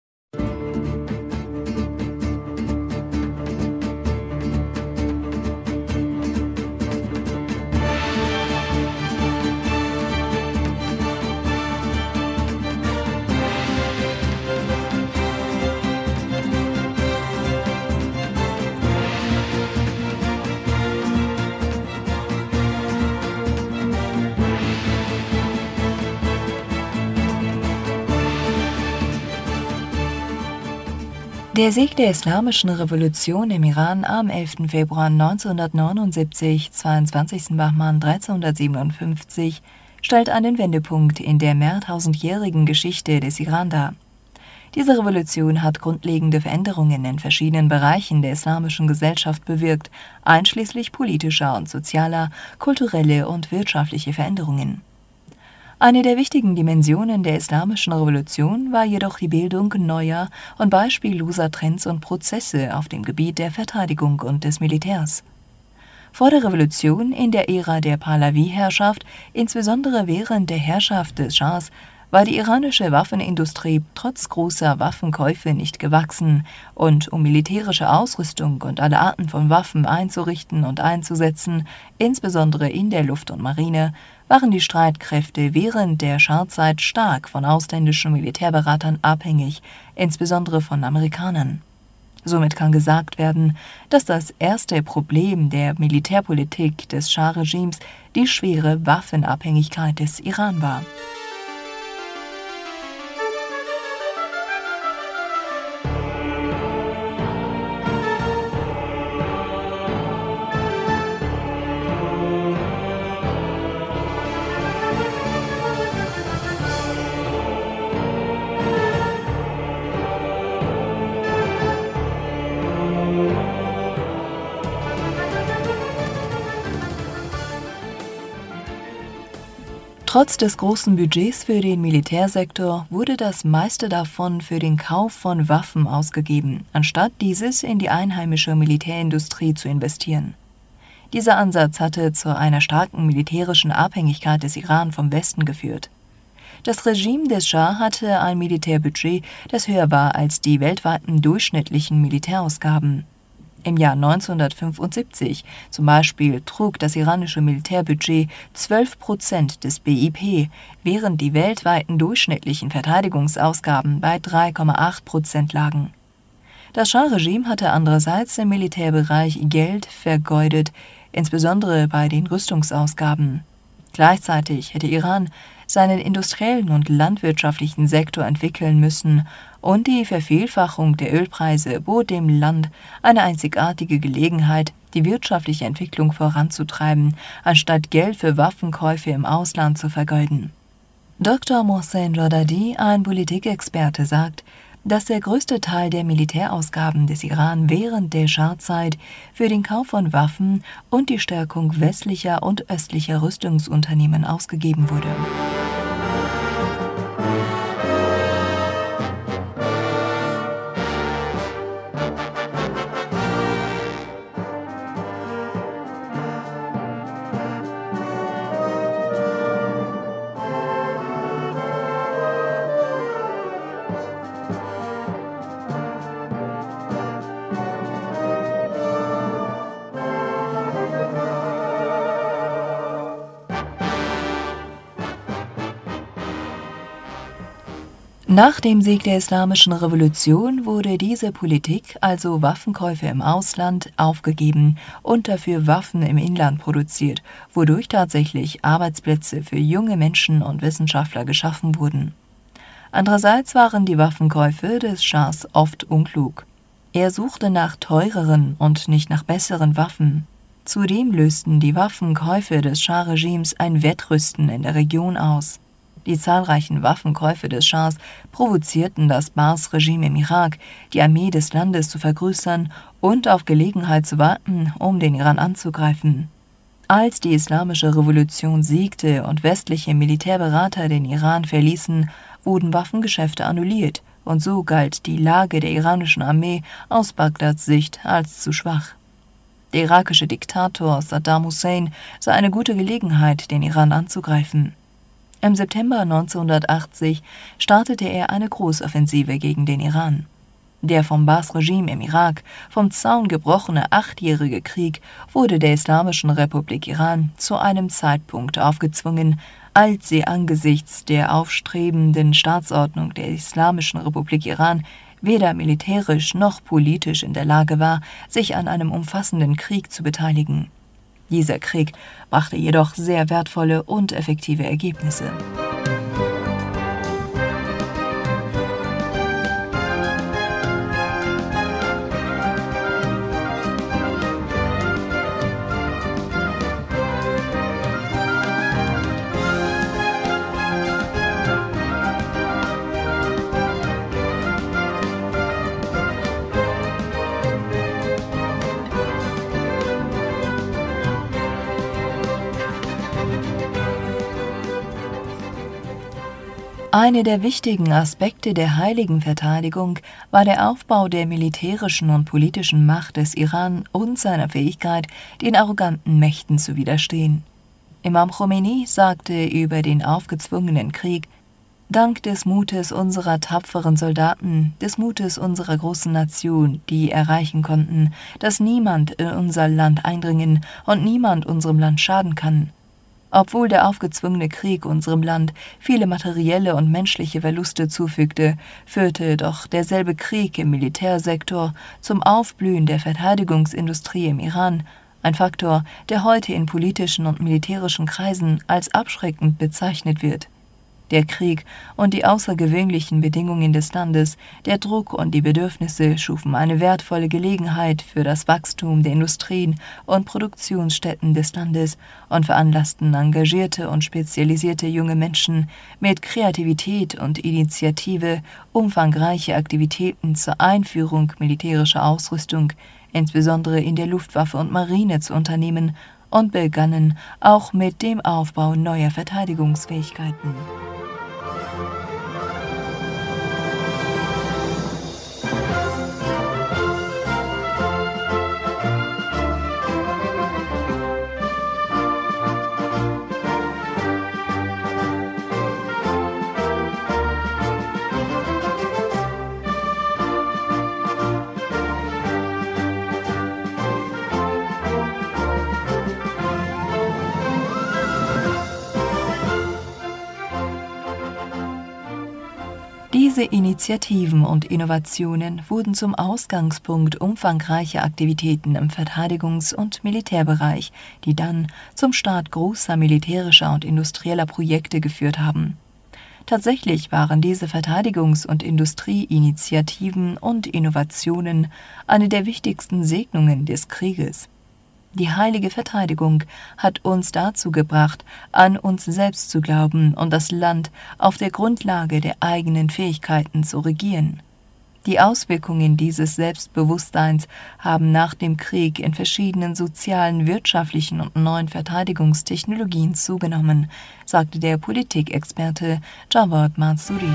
Der Sieg der Islamischen Revolution im Iran am 11. Februar 1979, 22. Bahman 1357, stellt einen Wendepunkt in der mehrtausendjährigen Geschichte des Iran dar. Diese Revolution hat grundlegende Veränderungen in verschiedenen Bereichen der islamischen Gesellschaft bewirkt, einschließlich politischer und sozialer, kulturelle und wirtschaftliche Veränderungen. Eine der wichtigen Dimensionen der Islamischen Revolution war jedoch die Bildung neuer und beispielloser Trends und Prozesse auf dem Gebiet der Verteidigung und des Militärs. Vor der Revolution, in der Ära der Pahlavi-Herrschaft, insbesondere während der Herrschaft des Schahs, war die iranische Waffenindustrie trotz großer Waffenkäufe nicht gewachsen, und um militärische Ausrüstung und alle Arten von Waffen einzurichten und einzusetzen, insbesondere in der Luft- und Marine, waren die Streitkräfte während der Schahzeit stark von ausländischen Militärberatern abhängig, insbesondere von Amerikanern. Somit kann gesagt werden, dass das erste Problem der Militärpolitik des Schah-Regimes die schwere Waffenabhängigkeit des Iran war. Trotz des großen Budgets für den Militärsektor wurde das meiste davon für den Kauf von Waffen ausgegeben, anstatt dieses in die einheimische Militärindustrie zu investieren. Dieser Ansatz hatte zu einer starken militärischen Abhängigkeit des Iran vom Westen geführt. Das Regime des Schah hatte ein Militärbudget, das höher war als die weltweiten durchschnittlichen Militärausgaben. Im Jahr 1975 zum Beispiel trug das iranische Militärbudget 12% des BIP, während die weltweiten durchschnittlichen Verteidigungsausgaben bei 3,8% lagen. Das Schah-Regime hatte andererseits im Militärbereich Geld vergeudet, insbesondere bei den Rüstungsausgaben. Gleichzeitig hätte Iran seinen industriellen und landwirtschaftlichen Sektor entwickeln müssen, und die Vervielfachung der Ölpreise bot dem Land eine einzigartige Gelegenheit, die wirtschaftliche Entwicklung voranzutreiben, anstatt Geld für Waffenkäufe im Ausland zu vergeuden. Dr. Mohsen Jordadi, ein Politikexperte, sagt, dass der größte Teil der Militärausgaben des Iran während der Schah-Zeit für den Kauf von Waffen und die Stärkung westlicher und östlicher Rüstungsunternehmen ausgegeben wurde. Nach dem Sieg der Islamischen Revolution wurde diese Politik, also Waffenkäufe im Ausland, aufgegeben und dafür Waffen im Inland produziert, wodurch tatsächlich Arbeitsplätze für junge Menschen und Wissenschaftler geschaffen wurden. Andererseits waren die Waffenkäufe des Schahs oft unklug. Er suchte nach teureren und nicht nach besseren Waffen. Zudem lösten die Waffenkäufe des Schah-Regimes ein Wettrüsten in der Region aus. Die zahlreichen Waffenkäufe des Schahs provozierten das Baas-Regime im Irak, die Armee des Landes zu vergrößern und auf Gelegenheit zu warten, um den Iran anzugreifen. Als die Islamische Revolution siegte und westliche Militärberater den Iran verließen, wurden Waffengeschäfte annulliert, und so galt die Lage der iranischen Armee aus Bagdads Sicht als zu schwach. Der irakische Diktator Saddam Hussein sah eine gute Gelegenheit, den Iran anzugreifen. Im September 1980 startete er eine Großoffensive gegen den Iran. Der vom Baas-Regime im Irak vom Zaun gebrochene 8-jährige Krieg wurde der Islamischen Republik Iran zu einem Zeitpunkt aufgezwungen, als sie angesichts der aufstrebenden Staatsordnung der Islamischen Republik Iran weder militärisch noch politisch in der Lage war, sich an einem umfassenden Krieg zu beteiligen. Dieser Krieg brachte jedoch sehr wertvolle und effektive Ergebnisse. Einer der wichtigen Aspekte der heiligen Verteidigung war der Aufbau der militärischen und politischen Macht des Iran und seiner Fähigkeit, den arroganten Mächten zu widerstehen. Imam Khomeini sagte über den aufgezwungenen Krieg: Dank des Mutes unserer tapferen Soldaten, des Mutes unserer großen Nation, die erreichen konnten, dass niemand in unser Land eindringen und niemand unserem Land schaden kann. Obwohl der aufgezwungene Krieg unserem Land viele materielle und menschliche Verluste zufügte, führte doch derselbe Krieg im Militärsektor zum Aufblühen der Verteidigungsindustrie im Iran, ein Faktor, der heute in politischen und militärischen Kreisen als abschreckend bezeichnet wird. Der Krieg und die außergewöhnlichen Bedingungen des Landes, der Druck und die Bedürfnisse schufen eine wertvolle Gelegenheit für das Wachstum der Industrien und Produktionsstätten des Landes und veranlassten engagierte und spezialisierte junge Menschen mit Kreativität und Initiative umfangreiche Aktivitäten zur Einführung militärischer Ausrüstung, insbesondere in der Luftwaffe und Marine, zu unternehmen und begannen auch mit dem Aufbau neuer Verteidigungsfähigkeiten. Diese Initiativen und Innovationen wurden zum Ausgangspunkt umfangreicher Aktivitäten im Verteidigungs- und Militärbereich, die dann zum Start großer militärischer und industrieller Projekte geführt haben. Tatsächlich waren diese Verteidigungs- und Industrieinitiativen und Innovationen eine der wichtigsten Segnungen des Krieges. Die heilige Verteidigung hat uns dazu gebracht, an uns selbst zu glauben und das Land auf der Grundlage der eigenen Fähigkeiten zu regieren. Die Auswirkungen dieses Selbstbewusstseins haben nach dem Krieg in verschiedenen sozialen, wirtschaftlichen und neuen Verteidigungstechnologien zugenommen, sagte der Politikexperte Jawad Mansouri.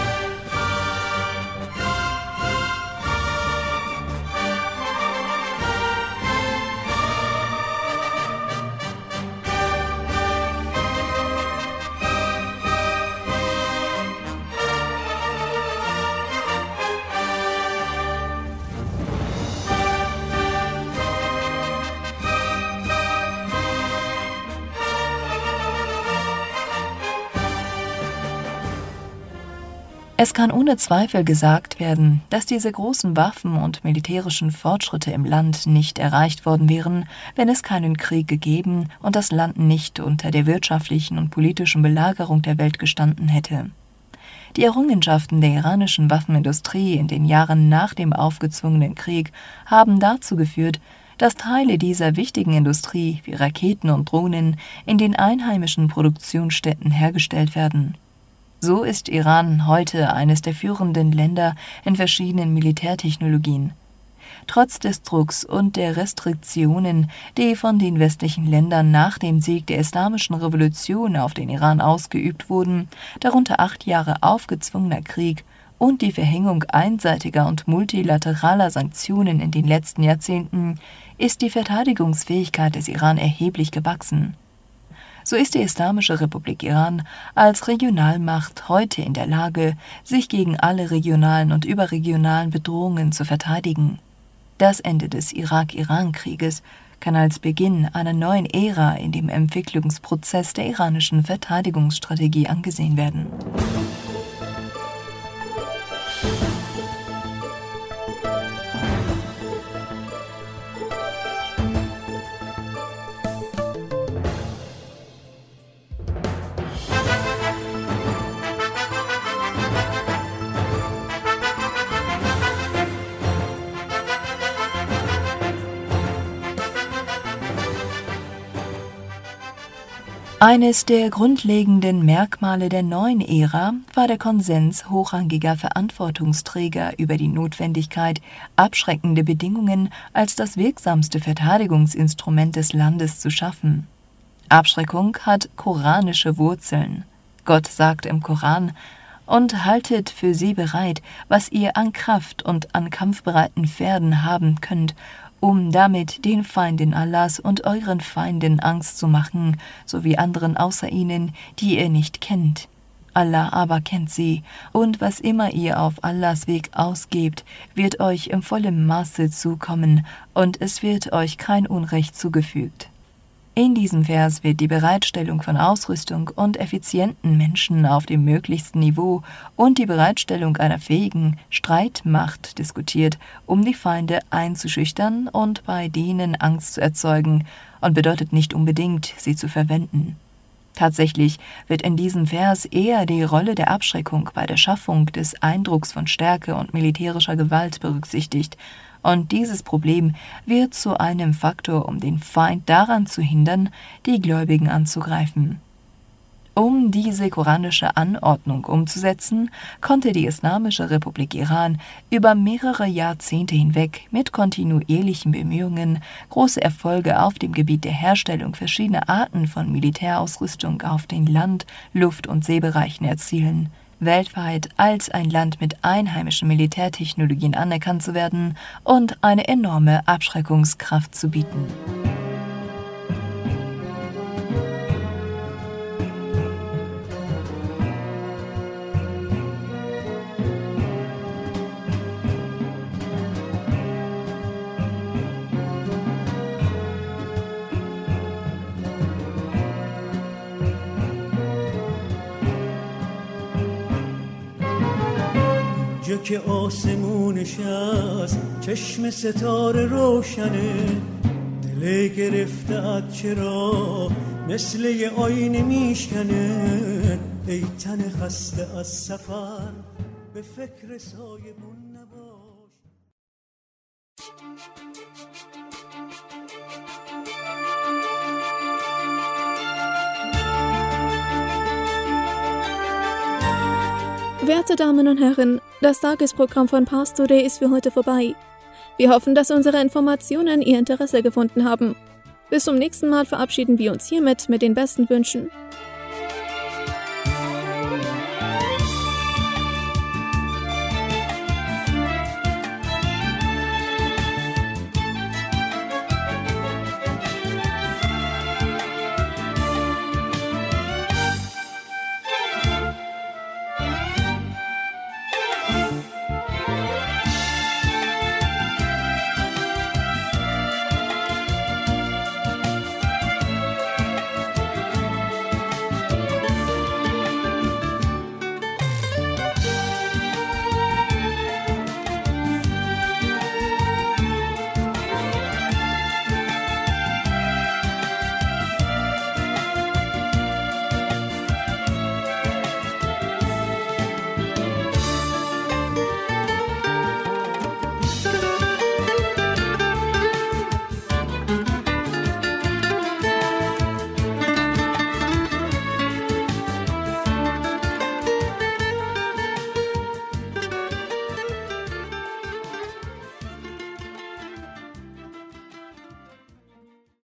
Es kann ohne Zweifel gesagt werden, dass diese großen Waffen- und militärischen Fortschritte im Land nicht erreicht worden wären, wenn es keinen Krieg gegeben und das Land nicht unter der wirtschaftlichen und politischen Belagerung der Welt gestanden hätte. Die Errungenschaften der iranischen Waffenindustrie in den Jahren nach dem aufgezwungenen Krieg haben dazu geführt, dass Teile dieser wichtigen Industrie wie Raketen und Drohnen in den einheimischen Produktionsstätten hergestellt werden. So ist Iran heute eines der führenden Länder in verschiedenen Militärtechnologien. Trotz des Drucks und der Restriktionen, die von den westlichen Ländern nach dem Sieg der Islamischen Revolution auf den Iran ausgeübt wurden, darunter 8 Jahre aufgezwungener Krieg und die Verhängung einseitiger und multilateraler Sanktionen in den letzten Jahrzehnten, ist die Verteidigungsfähigkeit des Iran erheblich gewachsen. So ist die Islamische Republik Iran als Regionalmacht heute in der Lage, sich gegen alle regionalen und überregionalen Bedrohungen zu verteidigen. Das Ende des Irak-Iran-Krieges kann als Beginn einer neuen Ära in dem Entwicklungsprozess der iranischen Verteidigungsstrategie angesehen werden. Eines der grundlegenden Merkmale der neuen Ära war der Konsens hochrangiger Verantwortungsträger über die Notwendigkeit, abschreckende Bedingungen als das wirksamste Verteidigungsinstrument des Landes zu schaffen. Abschreckung hat koranische Wurzeln. Gott sagt im Koran: „Und haltet für sie bereit, was ihr an Kraft und an kampfbereiten Pferden haben könnt, um damit den Feinden Allahs und euren Feinden Angst zu machen, sowie anderen außer ihnen, die ihr nicht kennt. Allah aber kennt sie, und was immer ihr auf Allahs Weg ausgebt, wird euch im vollen Maße zukommen, und es wird euch kein Unrecht zugefügt." In diesem Vers wird die Bereitstellung von Ausrüstung und effizienten Menschen auf dem möglichsten Niveau und die Bereitstellung einer fähigen Streitmacht diskutiert, um die Feinde einzuschüchtern und bei denen Angst zu erzeugen, und bedeutet nicht unbedingt, sie zu verwenden. Tatsächlich wird in diesem Vers eher die Rolle der Abschreckung bei der Schaffung des Eindrucks von Stärke und militärischer Gewalt berücksichtigt, und dieses Problem wird zu einem Faktor, um den Feind daran zu hindern, die Gläubigen anzugreifen. Um diese koranische Anordnung umzusetzen, konnte die Islamische Republik Iran über mehrere Jahrzehnte hinweg mit kontinuierlichen Bemühungen große Erfolge auf dem Gebiet der Herstellung verschiedener Arten von Militärausrüstung auf den Land-, Luft- und Seebereichen erzielen, weltweit als ein Land mit einheimischen Militärtechnologien anerkannt zu werden und eine enorme Abschreckungskraft zu bieten. که آسمونش از چشم ستاره روشنه، دل گرفته‌ات چرا مثل یه آینه میشکنه؟ ای تن خسته از سفر به فکر سایبون نباش. Werte Damen und Herren, das Tagesprogramm von Pars Today ist für heute vorbei. Wir hoffen, dass unsere Informationen Ihr Interesse gefunden haben. Bis zum nächsten Mal verabschieden wir uns hiermit mit den besten Wünschen.